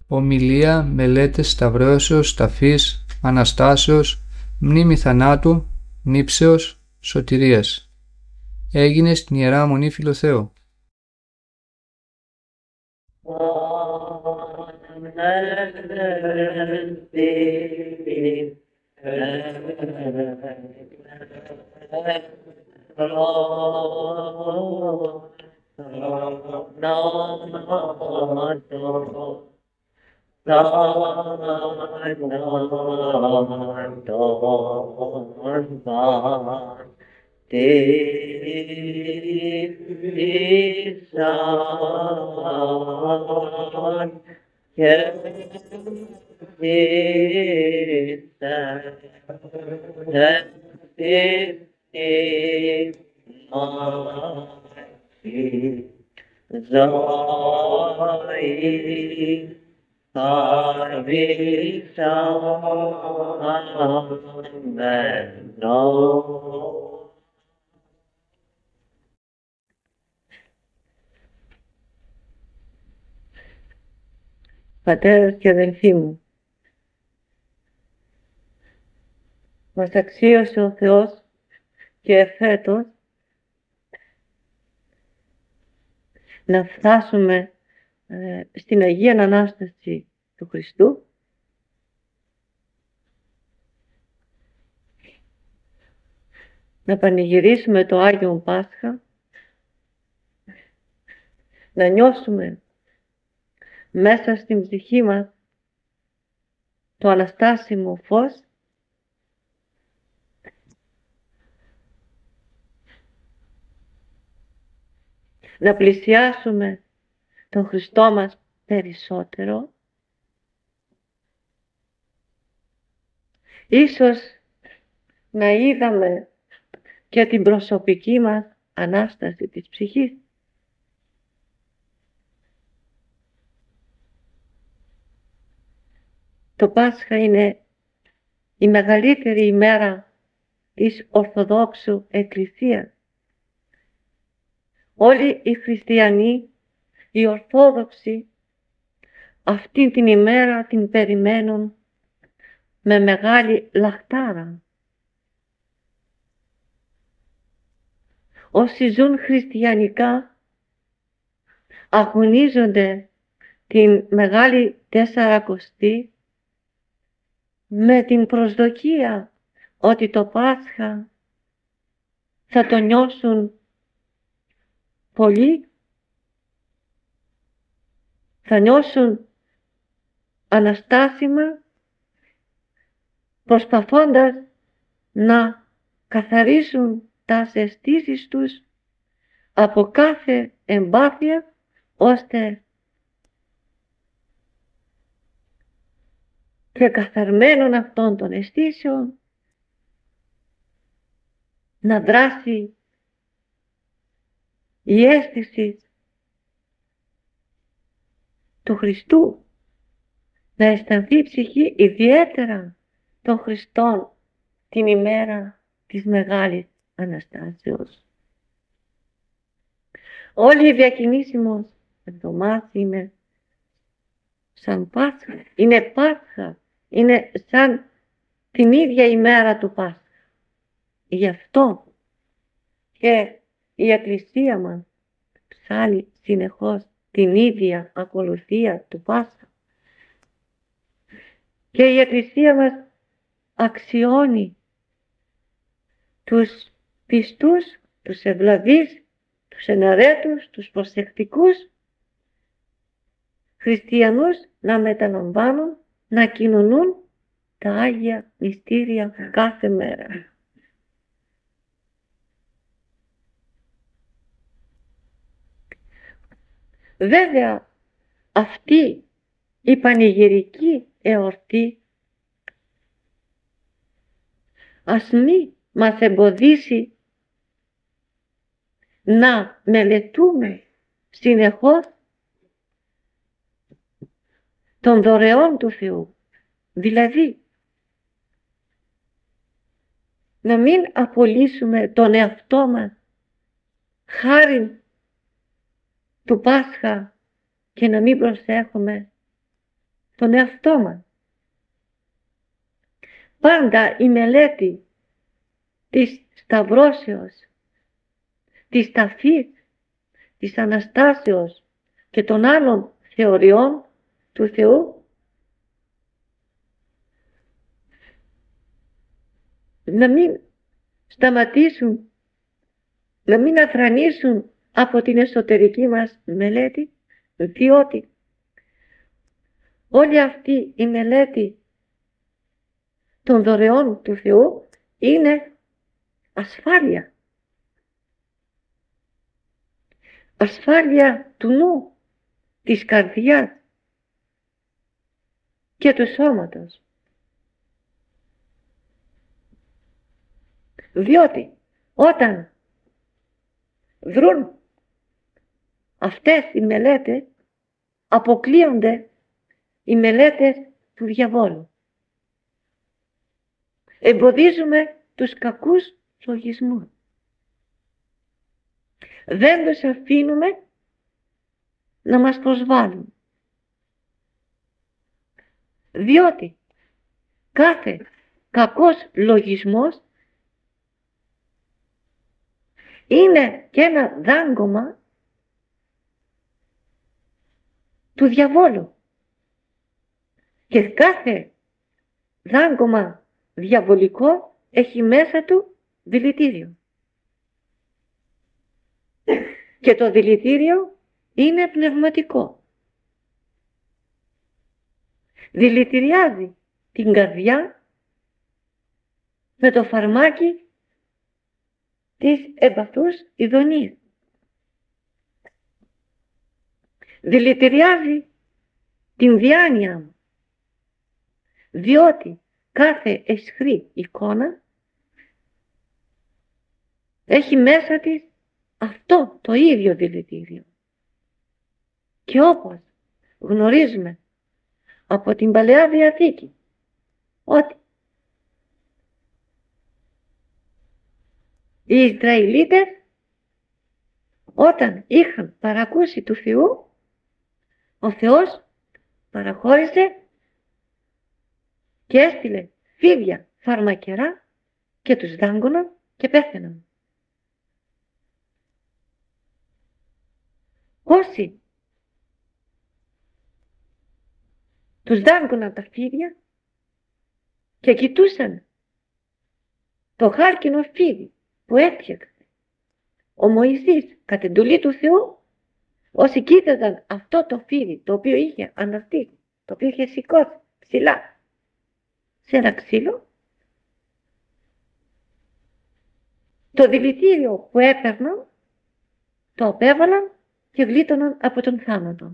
ομιλία, μελέτες σταυρώσεως, ταφής, Αναστάσεως, μνήμη θανάτου, νύψεως, σωτηρίας. Έγινε στην Ιερά Μονή Φιλοθέου. Πατέρας και αδελφοί μου, μας αξίωσε ο Θεός και εφέτος να φτάσουμε στην Αγία Ανάσταση του Χριστού, να πανηγυρίσουμε το Άγιο Πάσχα, να νιώσουμε μέσα στην ψυχή μας το αναστάσιμο φως, να πλησιάσουμε τον Χριστό μας περισσότερο, ίσως να είδαμε και την προσωπική μας Ανάσταση της ψυχής. Το Πάσχα είναι η μεγαλύτερη ημέρα της Ορθοδόξου Εκκλησίας. Όλοι οι χριστιανοί, οι Ορθόδοξοι, αυτή την ημέρα την περιμένουν με μεγάλη λαχτάρα. Όσοι ζουν χριστιανικά αγωνίζονται την Μεγάλη Τεσσαρακοστή με την προσδοκία ότι το Πάσχα θα το νιώσουν πολύ, θα νιώσουν αναστάσιμα, προσπαθώντας να καθαρίσουν τα αισθήσεις τους από κάθε εμπάθεια, ώστε και καθαρμένων αυτών των αισθήσεων να δράσει η αίσθηση του Χριστού, να αισθανθεί η ψυχή ιδιαίτερα των Χριστών την ημέρα της Μεγάλης Αναστάσεως. Όλη η διακινήσιμος εβδομάδα είναι σαν Πάσχα, είναι Πάσχα, είναι σαν την ίδια ημέρα του Πάσχα. Γι' αυτό και η Εκκλησία μας ψάλλει συνεχώς την ίδια ακολουθία του Πάσχα. Και η Εκκλησία μας αξιώνει τους πιστούς, τους ευλαβείς, τους εναρέτους, τους προσεκτικούς χριστιανούς να μεταλαμβάνουν, να κοινωνούν τα Άγια Μυστήρια κάθε μέρα. Βέβαια, αυτή η πανηγυρική εορτή ας μη μας εμποδίσει να μελετούμε συνεχώς των δωρεών του Θεού. Δηλαδή, να μην απολύσουμε τον εαυτό μας χάριν του Πάσχα και να μην προσέχουμε τον εαυτό μας. Πάντα η μελέτη της σταυρώσεως, της ταφής, της Αναστάσεως και των άλλων θεωριών του Θεού να μην σταματήσουν, να μην αθρανήσουν από την εσωτερική μας μελέτη, διότι όλη αυτή η μελέτη των δωρεών του Θεού είναι ασφάλεια. Ασφάλεια του νου, της καρδιάς και του σώματος. Διότι όταν βρουν αυτές οι μελέτες, αποκλείονται οι μελέτες του διαβόλου. Εμποδίζουμε τους κακούς λογισμούς. Δεν τους αφήνουμε να μας προσβάλλουν. Διότι κάθε κακός λογισμός είναι και ένα δάγκωμα του διαβόλου. Και κάθε δάγκωμα διαβολικό έχει μέσα του δηλητήριο. Και το δηλητήριο είναι πνευματικό. Δηλητηριάζει την καρδιά με το φαρμάκι της εμπαθούς ειδονής. Δηλητηριάζει την διάνοια μου, διότι κάθε αισχρή εικόνα έχει μέσα της αυτό το ίδιο δηλητήριο. Και όπως γνωρίζουμε από την Παλαιά Διαθήκη ότι οι Ισραηλίτες όταν είχαν παρακούσει του Θεού, ο Θεός παραχώρησε και έστειλε φίδια φαρμακερά και τους δάγκωναν και πέθαιναν. Όσοι τους δάγκωναν τα φίδια και κοιτούσαν το χάρκινο φίδι που έφτιαξε ο Μωυσής κατ' εντολή του Θεού, όσοι κοίταζαν αυτό το φίδι το οποίο είχε αναστήσει, το οποίο είχε σηκώσει ψηλά σε ένα ξύλο, το δηλητήριο που έπαιρναν το απέβαλαν και γλίτωναν από τον θάνατο.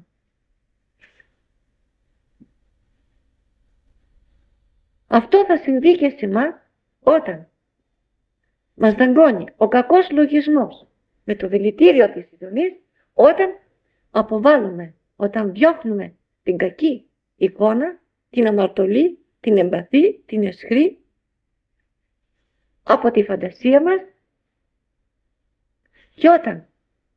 Αυτό θα συμβεί και σε εμάς όταν μας δαγκώνει ο κακός λογισμός με το δηλητήριο της ειδονής, όταν αποβάλλουμε, όταν διώχνουμε την κακή εικόνα, την αμαρτωλή, την εμπαθή, την αισχρή από τη φαντασία μας και όταν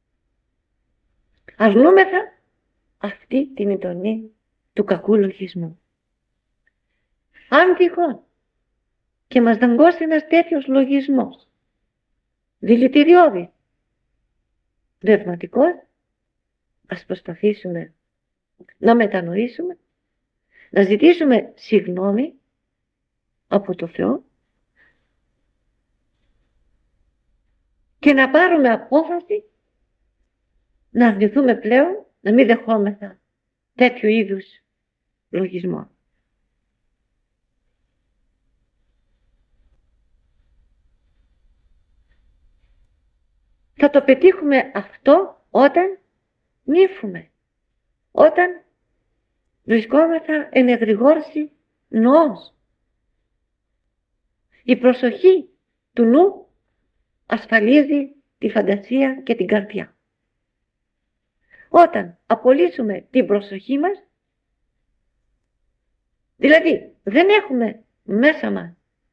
αρνούμεθα αυτή την ειδονή του κακού λογισμού. Αν τυχόν και μας δαγκώσει ένας τέτοιος λογισμός, δηλητηριώδης, πνευματικός, ας προσπαθήσουμε να μετανοήσουμε, να ζητήσουμε συγγνώμη από το Θεό και να πάρουμε απόφαση να αρνηθούμε πλέον, να μην δεχόμεθα τέτοιου είδους λογισμό. Θα το πετύχουμε αυτό όταν νύφουμε, όταν βρισκόμεθα εν εγρηγόρηση νοός. Η προσοχή του νου ασφαλίζει τη φαντασία και την καρδιά. Όταν απολύσουμε την προσοχή μας, δηλαδή δεν έχουμε μέσα μας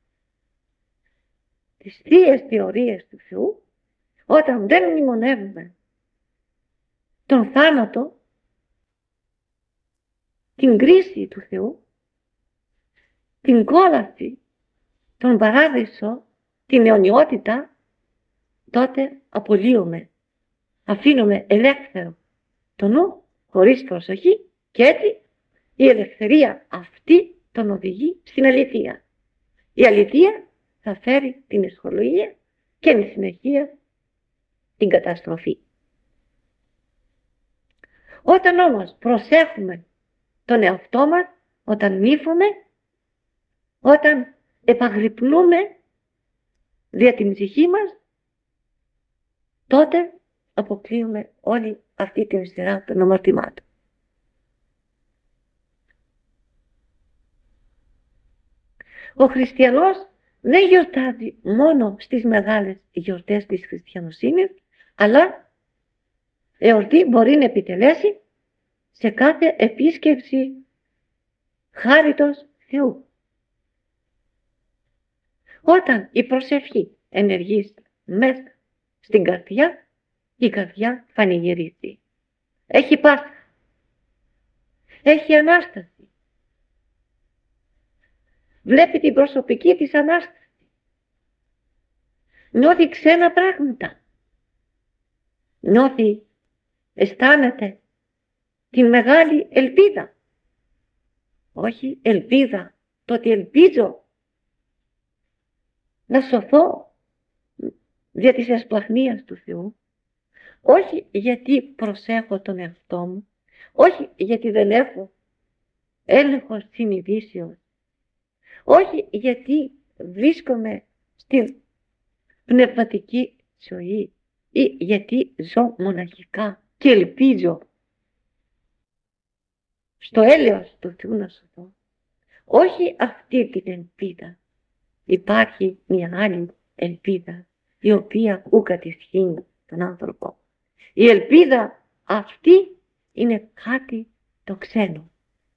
τις θείες θεωρίες του Θεού, όταν δεν μνημονεύουμε τον θάνατο, την κρίση του Θεού, την κόλαση, τον παράδεισο, την αιωνιότητα, τότε απολύουμε, αφήνουμε ελεύθερο το νου, χωρίς προσοχή, και έτσι η ελευθερία αυτή τον οδηγεί στην αληθεία. Η αληθεία θα φέρει την αισιολογία και εν συνεχεία την καταστροφή. Όταν όμως προσέχουμε τον εαυτό μας, όταν νύφουμε, όταν επαγρυπνούμε δια την ψυχή μας, τότε αποκλείουμε όλη αυτή την σειρά των αμαρτημάτων. Ο χριστιανός δεν γιορτάζει μόνο στις μεγάλες γιορτές της χριστιανοσύνης, αλλά εορτή μπορεί να επιτελέσει σε κάθε επίσκεψη χάριτος Θεού. Όταν η προσευχή ενεργεί μέσα στην καρδιά, η καρδιά πανηγυρίζει. Έχει Πάσχα, έχει Ανάσταση. Βλέπει την προσωπική της Ανάσταση. Νιώθει ξένα πράγματα. Νιώθει, αισθάνεται την μεγάλη ελπίδα. Όχι ελπίδα, το ότι ελπίζω να σωθώ δια της εσπλαχνίας του Θεού. Όχι γιατί προσέχω τον εαυτό μου, όχι γιατί δεν έχω έλεγχο συνειδήσεως, όχι γιατί βρίσκομαι στην πνευματική ζωή ή γιατί ζω μοναχικά και ελπίζω στο έλεος του Θεού να σωθώ. Όχι αυτή την ελπίδα. Υπάρχει μια άλλη ελπίδα, η οποία ου κατησχύνει τον άνθρωπο. Η ελπίδα αυτή είναι κάτι το ξένο.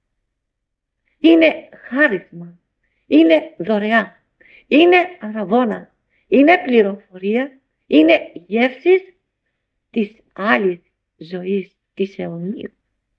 Είναι χάρισμα, είναι δωρεά, είναι αραβόνα, είναι πληροφορία, είναι γεύσεις της άλλης ζωής, της αιωνίου.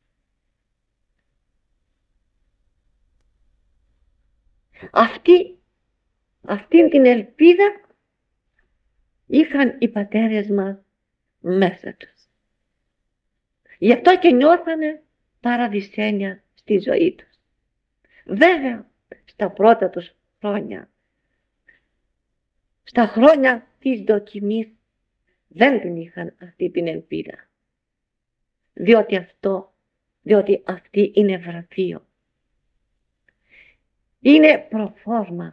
Αυτήν την ελπίδα είχαν οι πατέρες μας μέσα τους. Γι' αυτό και νιώθανε παραδεισένια στη ζωή τους. Βέβαια, στα πρώτα τους χρόνια, στα χρόνια της δοκιμής, δεν την είχαν αυτή την ελπίδα. Διότι αυτή είναι βραφείο. Είναι προφόρμα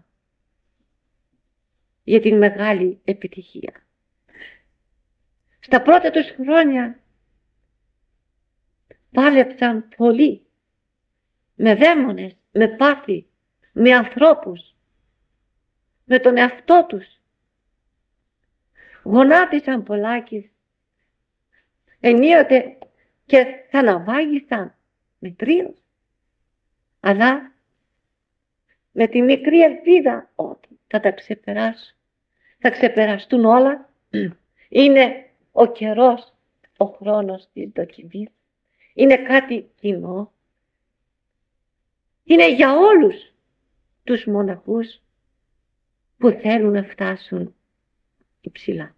για την μεγάλη επιτυχία. Στα πρώτα τους χρόνια πάλεψαν πολύ με δαίμονες, με πάθη, με ανθρώπους, με τον εαυτό τους. Γονάτισαν πολλάκις, ενίοτε και θαναβάγισαν μετρίως, αλλά με τη μικρή ελπίδα ότι θα τα ξεπεράσουν, θα ξεπεραστούν όλα. Είναι ο καιρός, ο χρόνος της δοκιμής. Είναι κάτι κοινό. Είναι για όλους τους μοναχούς που θέλουν να φτάσουν υψηλά.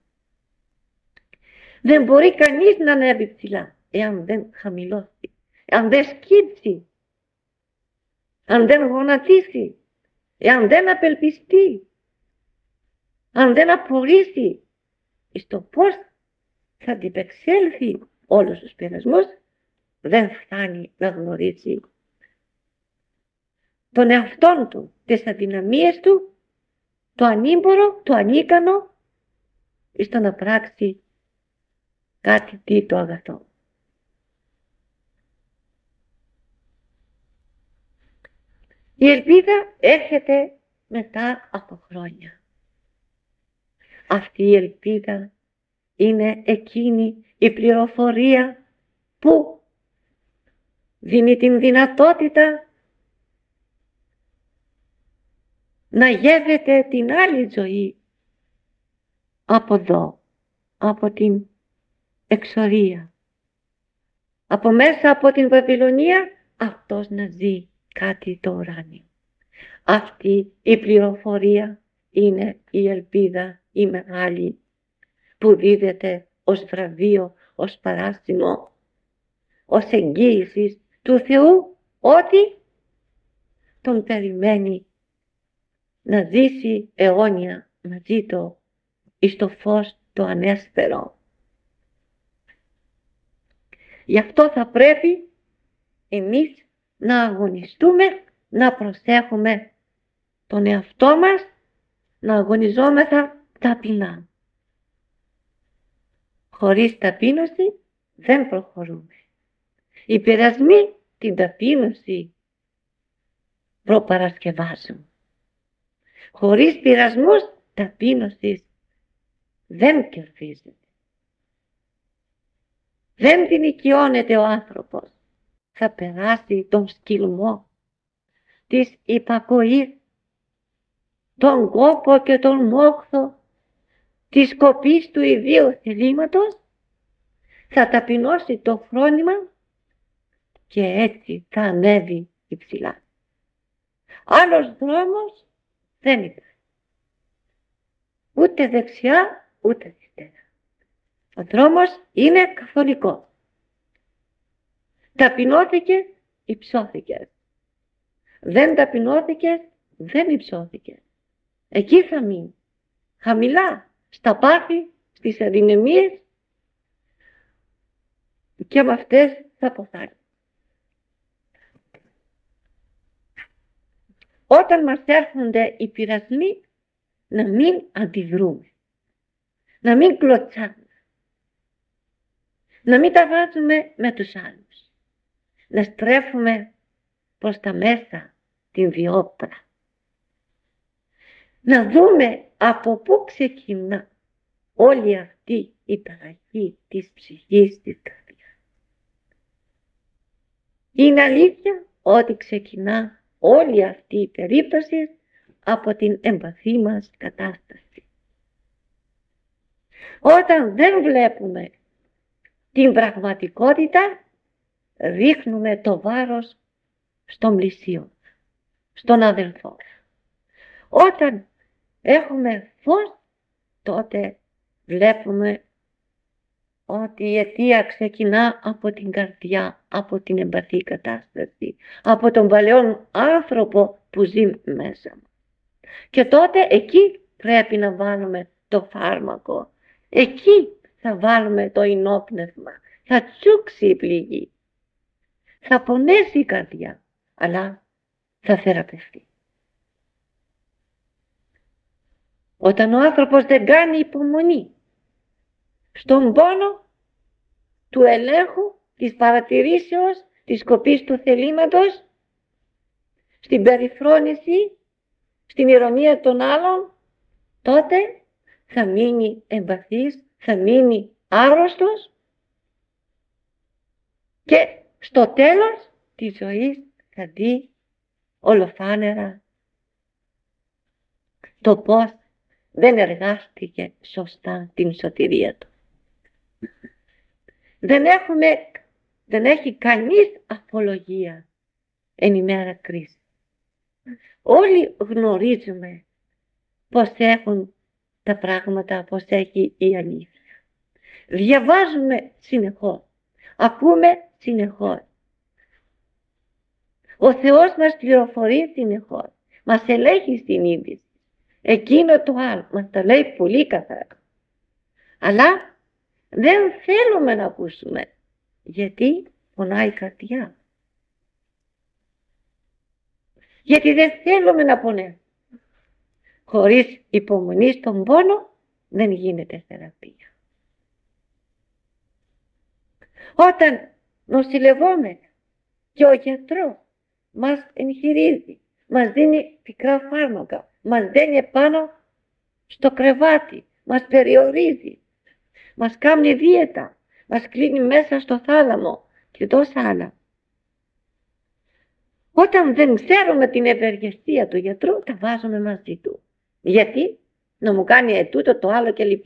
Δεν μπορεί κανείς να ανέβει ψηλά εάν δεν χαμηλώσει, εάν δεν σκύψει, αν δεν γονατίσει, εάν δεν απελπιστεί, αν δεν απορρίσει στο πώς θα αντιπεξέλθει όλους τους πειρασμούς, δεν φτάνει να γνωρίσει τον εαυτόν του, τις αδυναμίες του, το ανήμπορο, το ανίκανο, στο να πράξει κάτι το αγαθό. Η ελπίδα έρχεται μετά από χρόνια. Αυτή η ελπίδα είναι εκείνη η πληροφορία που δίνει την δυνατότητα να γεύεται την άλλη ζωή από εδώ, από την εξορία, από μέσα από την Βαβυλωνία, αυτός να ζει κάτι το ουράνιο. Αυτή η πληροφορία είναι η ελπίδα η μεγάλη που δίδεται ως βραβείο, ως παράσημο, ως εγγύηση του Θεού ότι τον περιμένει να ζήσει αιώνια μαζί του εις το φως το ανέστερο. Γι' αυτό θα πρέπει εμείς να αγωνιστούμε, να προσέχουμε τον εαυτό μας, να αγωνιζόμεθα ταπεινά. Χωρίς ταπείνωση δεν προχωρούμε. Οι πειρασμοί την ταπείνωση προπαρασκευάζουν. Χωρίς πειρασμούς ταπείνωσης δεν κερδίζεται. Δεν την οικειώνεται ο άνθρωπος. Θα περάσει τον σκυλμό της υπακοής, τον κόπο και τον μόχθο της κοπής του ιδίου θελήματος, θα ταπεινώσει το φρόνημα και έτσι θα ανέβει υψηλά. Άλλος δρόμος δεν υπάρχει. Ούτε δεξιά ούτε αριστερά. Ο δρόμος είναι καθολικός. Ταπεινώθηκες, υψώθηκες. Δεν ταπεινώθηκες, δεν υψώθηκες. Εκεί θα μείνει. Χαμηλά, στα πάθη, στις αδυναμίες και με αυτές θα αποθάρρει. Όταν μας έρχονται οι πειρασμοί, να μην αντιδρούμε. Να μην κλωτσάμε. Να μην τα βάζουμε με τους άλλους. Να στρέφουμε προς τα μέσα την διόπτρα. Να δούμε από πού ξεκινά όλη αυτή η ταραχή της ψυχής της καρδιάς. Είναι αλήθεια ότι ξεκινά όλη αυτή η περίπτωση από την εμπαθή μας κατάσταση. Όταν δεν βλέπουμε την πραγματικότητα, ρίχνουμε το βάρος στον πλησίο, στον αδελφό. Όταν έχουμε φως, τότε βλέπουμε ότι η αιτία ξεκινά από την καρδιά, από την εμπαθή κατάσταση, από τον παλαιόν άνθρωπο που ζει μέσα μας. Και τότε εκεί πρέπει να βάλουμε το φάρμακο. Εκεί θα βάλουμε το ενόπνευμα. Θα τσούξει η πληγή. Θα πονέσει η καρδιά, αλλά θα θεραπευτεί. Όταν ο άνθρωπος δεν κάνει υπομονή στον πόνο του ελέγχου, της παρατηρήσεως, της κοπής του θελήματος, στην περιφρόνηση, στην ηρωνία των άλλων, τότε θα μείνει εμπαθής, θα μείνει άρρωστος και στο τέλος της ζωής θα δει ολοφάνερα το πώς δεν εργάστηκε σωστά την σωτηρία του. Δεν έχει κανείς απολογία εν ημέρα κρίση. Όλοι γνωρίζουμε πώς έχουν τα πράγματα, πώς έχει η αλήθεια. Διαβάζουμε συνεχώς, ακούμε συνεχώς. Ο Θεός μας πληροφορεί συνεχώς, μας ελέγχει στην είδηση. Εκείνο το άλλο μας τα λέει πολύ καθαρά. Αλλά δεν θέλουμε να ακούσουμε, γιατί πονάει η καρδιά. Γιατί δεν θέλουμε να πονέσουμε. Χωρίς υπομονή στον πόνο δεν γίνεται θεραπεία. Όταν νοσηλευόμεθα και ο γιατρός μας εγχειρίζει, μας δίνει πικρά φάρμακα, μας δένει πάνω στο κρεβάτι, μας περιορίζει, μας κάνει δίαιτα, μας κλείνει μέσα στο θάλαμο και τόσα άλλα. Όταν δεν ξέρουμε την ευεργεσία του γιατρού, τα βάζουμε μαζί του. Γιατί να μου κάνει ετούτο το άλλο κλπ.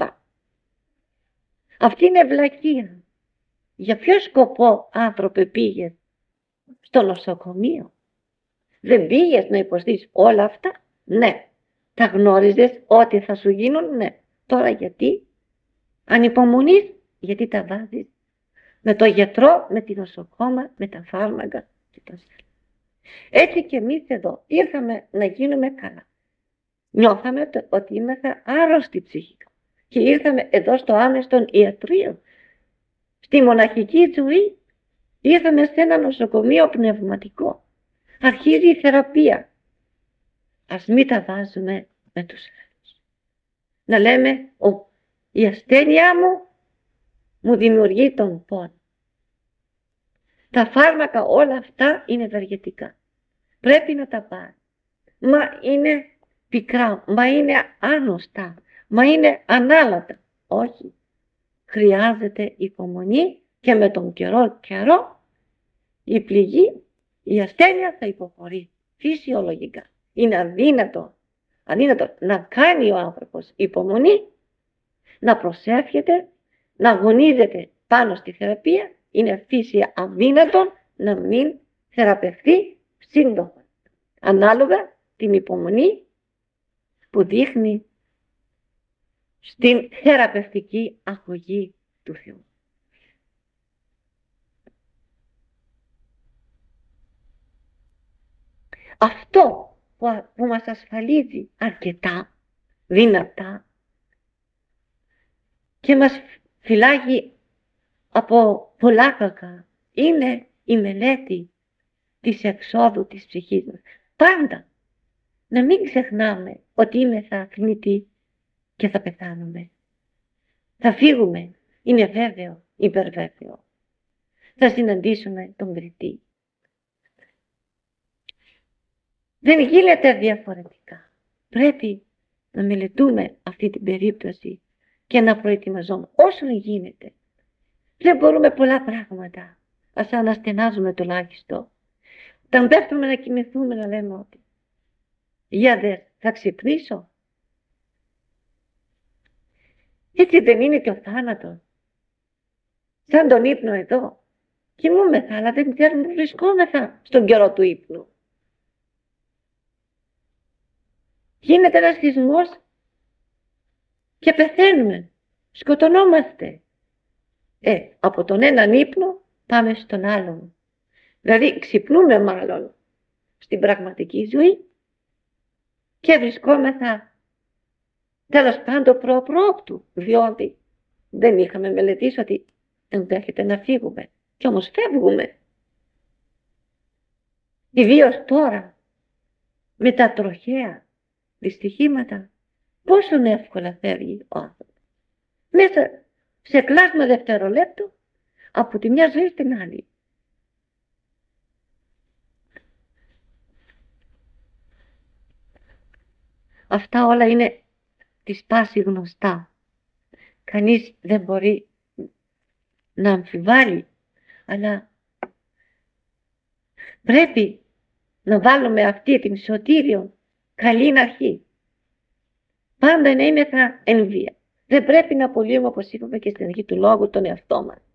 Αυτή είναι βλακεία. Για ποιο σκοπό, άνθρωπε, πήγες στο νοσοκομείο. Δεν πήγες να υποστείς όλα αυτά? Ναι. Τα γνώριζες ότι θα σου γίνουν? Ναι. Τώρα γιατί ανυπομονείς? Γιατί τα βάζεις με το γιατρό, με τη νοσοκόμα, με τα φάρμακα και το άλλο. Έτσι και εμείς εδώ ήρθαμε να γίνουμε καλά. Νιώθαμε ότι είμαστε άρρωστοι ψυχικά και ήρθαμε εδώ στο άμεστον ιατρείο. Στη μοναχική ζωή ήρθαμε σε ένα νοσοκομείο πνευματικό. Αρχίζει η θεραπεία. Ας μην τα βάζουμε με τους άλλους. Να λέμε, η ασθένειά μου δημιουργεί τον πόνο. Τα φάρμακα όλα αυτά είναι ευεργετικά. Πρέπει να τα πάρει. Μα είναι πικρά, μα είναι άγνωστα, μα είναι ανάλατα. Όχι. Χρειάζεται υπομονή και με τον καιρό η πληγή, η ασθένεια θα υποχωρεί φυσιολογικά. Είναι αδύνατο να κάνει ο άνθρωπος υπομονή, να προσεύχεται, να αγωνίζεται πάνω στη θεραπεία. Είναι φύση αδύνατο να μην θεραπευτεί σύντομα. Ανάλογα την υπομονή που δείχνει στην θεραπευτική αγωγή του Θεού. Αυτό που μας ασφαλίζει αρκετά, δυνατά και μας φυλάγει από πολλά κακά είναι η μελέτη της εξόδου της ψυχής μας. Πάντα να μην ξεχνάμε ότι είμεθα θνητοί και θα πεθάνουμε. Θα φύγουμε, είναι βέβαιο, υπερββέβαιο. Θα συναντήσουμε τον κριτή. Δεν γίνεται διαφορετικά. Πρέπει να μελετούμε αυτή την περίπτωση και να προετοιμαζόμαστε όσο γίνεται. Δεν μπορούμε πολλά πράγματα. Ας αναστενάζουμε τουλάχιστον. Όταν πέφτουμε να κοιμηθούμε να λέμε ότι για δε, θα ξυπνήσω. Έτσι δεν είναι και ο θάνατος. Σαν τον ύπνο εδώ. Κοιμούμεθα, αλλά δεν ξέρουμε που βρισκόμεθα στον καιρό του ύπνου. Γίνεται ένας σεισμός και πεθαίνουμε. Σκοτωνόμαστε. Από τον έναν ύπνο πάμε στον άλλον. Δηλαδή ξυπνούμε μάλλον στην πραγματική ζωή και βρισκόμεθα τέλος πάντων προπρόπτου, διότι δεν είχαμε μελετήσει ότι ενδέχεται να φύγουμε. Κι όμως φεύγουμε. Ιδίως τώρα με τα τροχαία δυστυχήματα, πόσο εύκολα φεύγει ο άνθρωπος. Μέσα σε κλάσμα δευτερολέπτου από τη μια ζωή στην άλλη. Αυτά όλα είναι της πάση γνωστά. Κανείς δεν μπορεί να αμφιβάλλει, αλλά πρέπει να βάλουμε αυτή την σωτήριο καλή αρχή. Πάντα να είμεθα εν βία. Δεν πρέπει να απολύουμε, όπως είπαμε και στην αρχή του λόγου, τον εαυτό μας.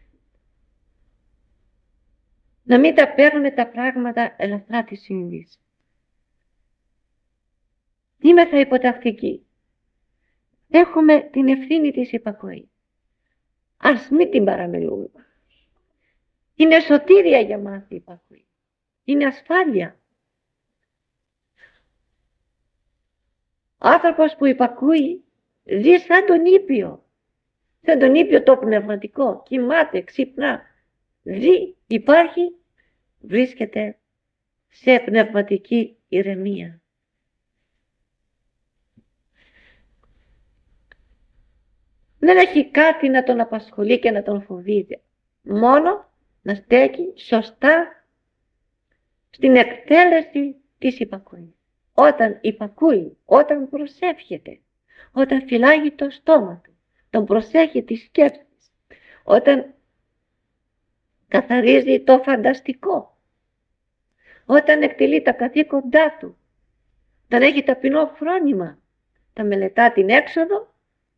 Να μην τα παίρνουμε τα πράγματα ελαφρά της συνείδησης. Είμεθα υποτακτικοί. Έχουμε την ευθύνη της υπακοής. Ας μην την παραμελούμε. Είναι σωτήρια για μας η υπακοή. Είναι ασφάλεια. Άνθρωπος που υπακούει ζει σαν τον ήπιο. Σαν τον ήπιο το πνευματικό. Κοιμάται, ξυπνά. Ζει, υπάρχει, βρίσκεται σε πνευματική ηρεμία. Δεν έχει κάτι να τον απασχολεί και να τον φοβίζει. Μόνο να στέκει σωστά στην εκτέλεση της υπακοής. Όταν υπακούει, όταν προσεύχεται, όταν φυλάγει το στόμα του, τον προσέχει τις σκέψεις, όταν καθαρίζει το φανταστικό, όταν εκτελεί τα καθήκοντά του, όταν έχει ταπεινό φρόνημα, τα μελετά την έξοδο,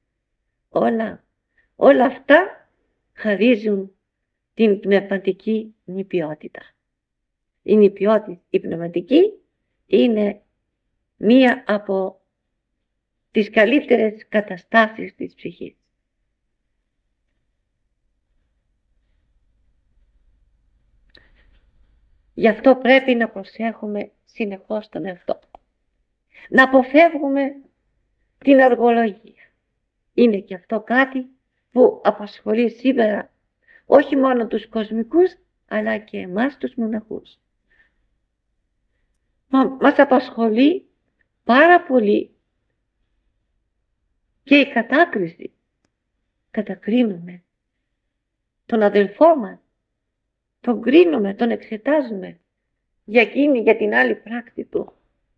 όλα αυτά χαρίζουν την πνευματική νηπιότητα. η νηπιότης, η πνευματική, είναι μία από τις καλύτερες καταστάσεις της ψυχής. Γι' αυτό πρέπει να προσέχουμε συνεχώς τον εαυτό. Να αποφεύγουμε την αργολογία. Είναι και αυτό κάτι που απασχολεί σήμερα όχι μόνο τους κοσμικούς, αλλά και εμάς τους μοναχούς. Μας απασχολεί πάρα πολύ και η κατάκριση. Κατακρίνουμε τον αδελφό μας, τον κρίνουμε, τον εξετάζουμε για εκείνη, για την άλλη πράξη του.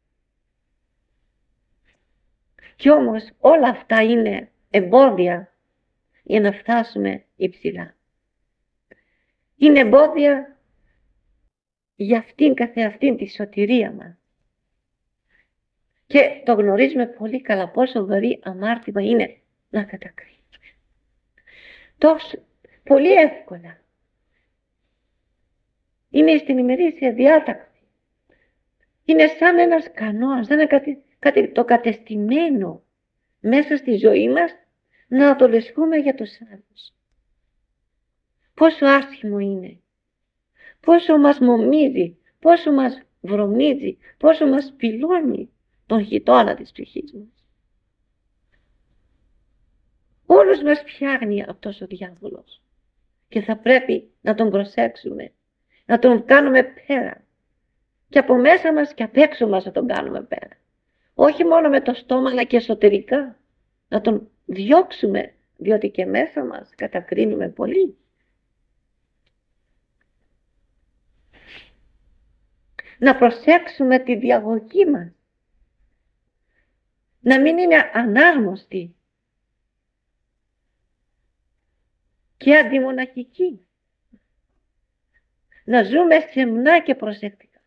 Κι όμως όλα αυτά είναι εμπόδια για να φτάσουμε υψηλά. Είναι εμπόδια για αυτήν καθεαυτήν τη σωτηρία μας. Και το γνωρίζουμε πολύ καλά πόσο βαρύ αμάρτημα είναι να κατακρίνουμε. Τόσο πολύ εύκολα. Είναι στην ημερήσια διάταξη. Είναι σαν ένας κανόνας, σαν κάτι το κατεστημένο μέσα στη ζωή μας να το λεσχούμε για τους άλλους. Πόσο άσχημο είναι. Πόσο μας μομίζει, πόσο μας βρωμίζει, πόσο μας πυλώνει τον χιτώνα της ψυχής μας. Όλους μας φτιάχνει αυτός ο διάβολος και θα πρέπει να τον προσέξουμε, να τον κάνουμε πέρα και από μέσα μας και απ' έξω μας να τον κάνουμε πέρα. Όχι μόνο με το στόμα αλλά και εσωτερικά, να τον διώξουμε, διότι και μέσα μας κατακρίνουμε πολύ. Να προσέξουμε τη διαγωγή μας, να μην είναι ανάρμοστη και αντιμοναχική, να ζούμε σεμνά και προσεκτικά.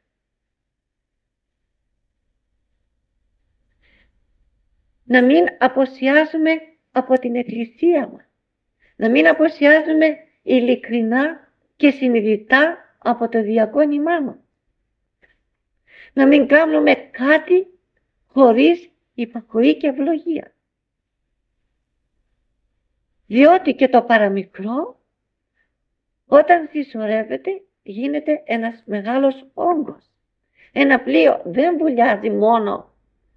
Να μην αποσιάζουμε από την εκκλησία μας, να μην αποσιάζουμε ειλικρινά και συνειδητά από το διακόνημά μας. Να μην κάνουμε κάτι χωρίς υπακοή και ευλογία. Διότι και το παραμικρό όταν συσσωρεύεται γίνεται ένας μεγάλος όγκος. Ένα πλοίο δεν βουλιάζει μόνο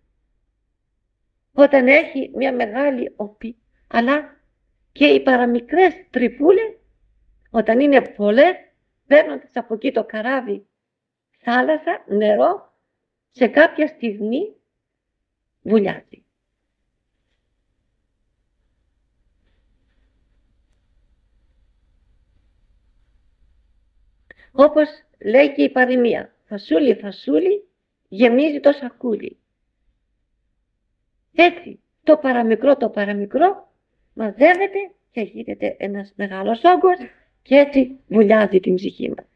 όταν έχει μια μεγάλη οπή, αλλά και οι παραμικρές τρυπούλες όταν είναι πολλές παίρνοντας από εκεί το καράβι θάλασσα, νερό, σε κάποια στιγμή βουλιάζει. Όπως λέει και η παροιμία, φασούλι φασούλι γεμίζει το σακούλι. Έτσι το παραμικρό μαζεύεται και γίνεται ένας μεγάλος όγκος και έτσι βουλιάζει την ψυχή μας.